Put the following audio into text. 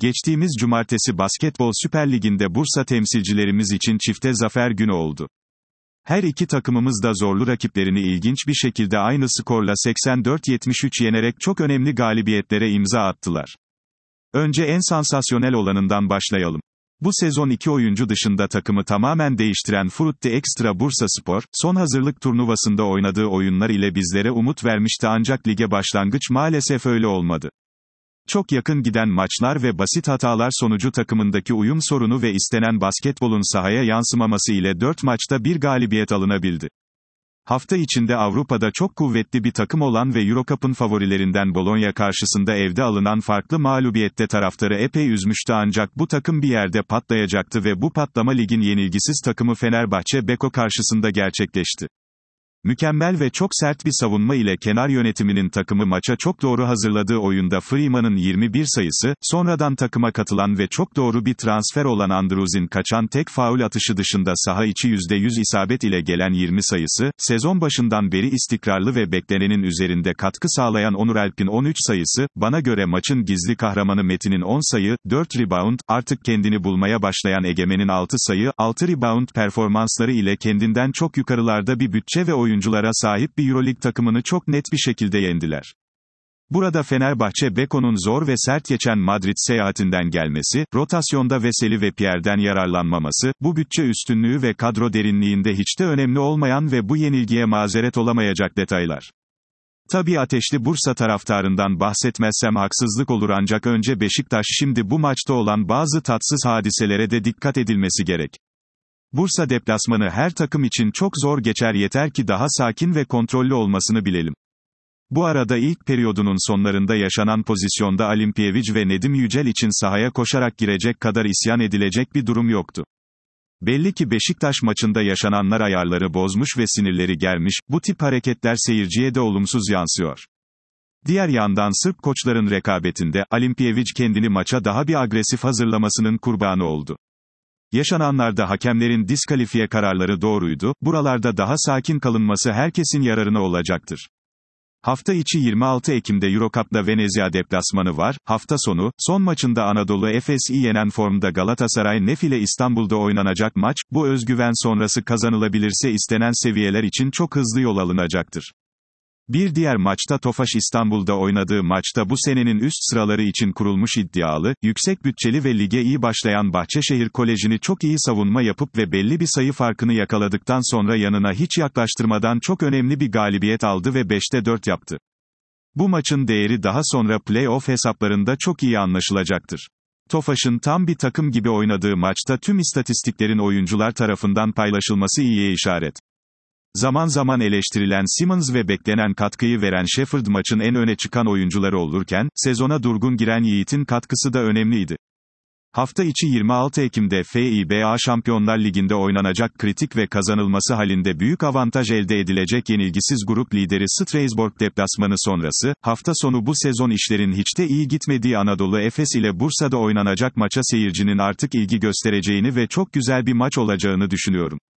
Geçtiğimiz cumartesi Basketbol Süper Ligi'nde Bursa temsilcilerimiz için çifte zafer günü oldu. Her iki takımımız da zorlu rakiplerini ilginç bir şekilde aynı skorla 84-73 yenerek çok önemli galibiyetlere imza attılar. Önce en sansasyonel olanından başlayalım. Bu sezon iki oyuncu dışında takımı tamamen değiştiren Frutti Extra Bursaspor, son hazırlık turnuvasında oynadığı oyunlar ile bizlere umut vermişti ancak lige başlangıç maalesef öyle olmadı. Çok yakın giden maçlar ve basit hatalar sonucu takımındaki uyum sorunu ve istenen basketbolun sahaya yansımaması ile 4 maçta bir galibiyet alınabildi. Hafta içinde Avrupa'da çok kuvvetli bir takım olan ve Eurocup'un favorilerinden Bologna karşısında evde alınan farklı mağlubiyette taraftarı epey üzmüştü ancak bu takım bir yerde patlayacaktı ve bu patlama ligin yenilgisiz takımı Fenerbahçe Beko karşısında gerçekleşti. Mükemmel ve çok sert bir savunma ile kenar yönetiminin takımı maça çok doğru hazırladığı oyunda Freeman'ın 21 sayısı, sonradan takıma katılan ve çok doğru bir transfer olan Andrews'in kaçan tek faul atışı dışında saha içi %100 isabet ile gelen 20 sayısı, sezon başından beri istikrarlı ve beklenenin üzerinde katkı sağlayan Onur Alp'in 13 sayısı, bana göre maçın gizli kahramanı Metin'in 10 sayı, 4 rebound, artık kendini bulmaya başlayan Egemen'in 6 sayı, 6 rebound performansları ile kendinden çok yukarılarda bir bütçe ve oyunculara sahip bir Euroleague takımını çok net bir şekilde yendiler. Burada Fenerbahçe Beko'nun zor ve sert geçen Madrid seyahatinden gelmesi, rotasyonda Veseli ve Pierre'den yararlanmaması, bu bütçe üstünlüğü ve kadro derinliğinde hiç de önemli olmayan ve bu yenilgiye mazeret olamayacak detaylar. Tabii ateşli Bursa taraftarından bahsetmezsem haksızlık olur ancak önce Beşiktaş şimdi bu maçta olan bazı tatsız hadiselere de dikkat edilmesi gerek. Bursa deplasmanı her takım için çok zor geçer yeter ki daha sakin ve kontrollü olmasını bilelim. Bu arada ilk periyodunun sonlarında yaşanan pozisyonda Alimpiyevic ve Nedim Yücel için sahaya koşarak girecek kadar isyan edilecek bir durum yoktu. Belli ki Beşiktaş maçında yaşananlar ayarları bozmuş ve sinirleri germiş, bu tip hareketler seyirciye de olumsuz yansıyor. Diğer yandan Sırp koçların rekabetinde, Alimpiyevic kendini maça daha bir agresif hazırlamasının kurbanı oldu. Yaşananlarda hakemlerin diskalifiye kararları doğruydu, buralarda daha sakin kalınması herkesin yararına olacaktır. Hafta içi 26 Ekim'de Eurocup'da Venezia deplasmanı var, hafta sonu, son maçında Anadolu Efes'i yenen formda Galatasaray Nef ile İstanbul'da oynanacak maç, bu özgüven sonrası kazanılabilirse istenen seviyeler için çok hızlı yol alınacaktır. Bir diğer maçta Tofaş İstanbul'da oynadığı maçta bu senenin üst sıraları için kurulmuş iddialı, yüksek bütçeli ve lige iyi başlayan Bahçeşehir Koleji'ni çok iyi savunma yapıp ve belli bir sayı farkını yakaladıktan sonra yanına hiç yaklaştırmadan çok önemli bir galibiyet aldı ve 5'te 4 yaptı. Bu maçın değeri daha sonra play-off hesaplarında çok iyi anlaşılacaktır. Tofaş'ın tam bir takım gibi oynadığı maçta tüm istatistiklerin oyuncular tarafından paylaşılması iyiye işaret. Zaman zaman eleştirilen Simmons ve beklenen katkıyı veren Shepard maçın en öne çıkan oyuncuları olurken, sezona durgun giren Yiğit'in katkısı da önemliydi. Hafta içi 26 Ekim'de FIBA Şampiyonlar Ligi'nde oynanacak kritik ve kazanılması halinde büyük avantaj elde edilecek yenilgisiz grup lideri Strasbourg deplasmanı sonrası, hafta sonu bu sezon işlerin hiç de iyi gitmediği Anadolu Efes ile Bursa'da oynanacak maça seyircinin artık ilgi göstereceğini ve çok güzel bir maç olacağını düşünüyorum.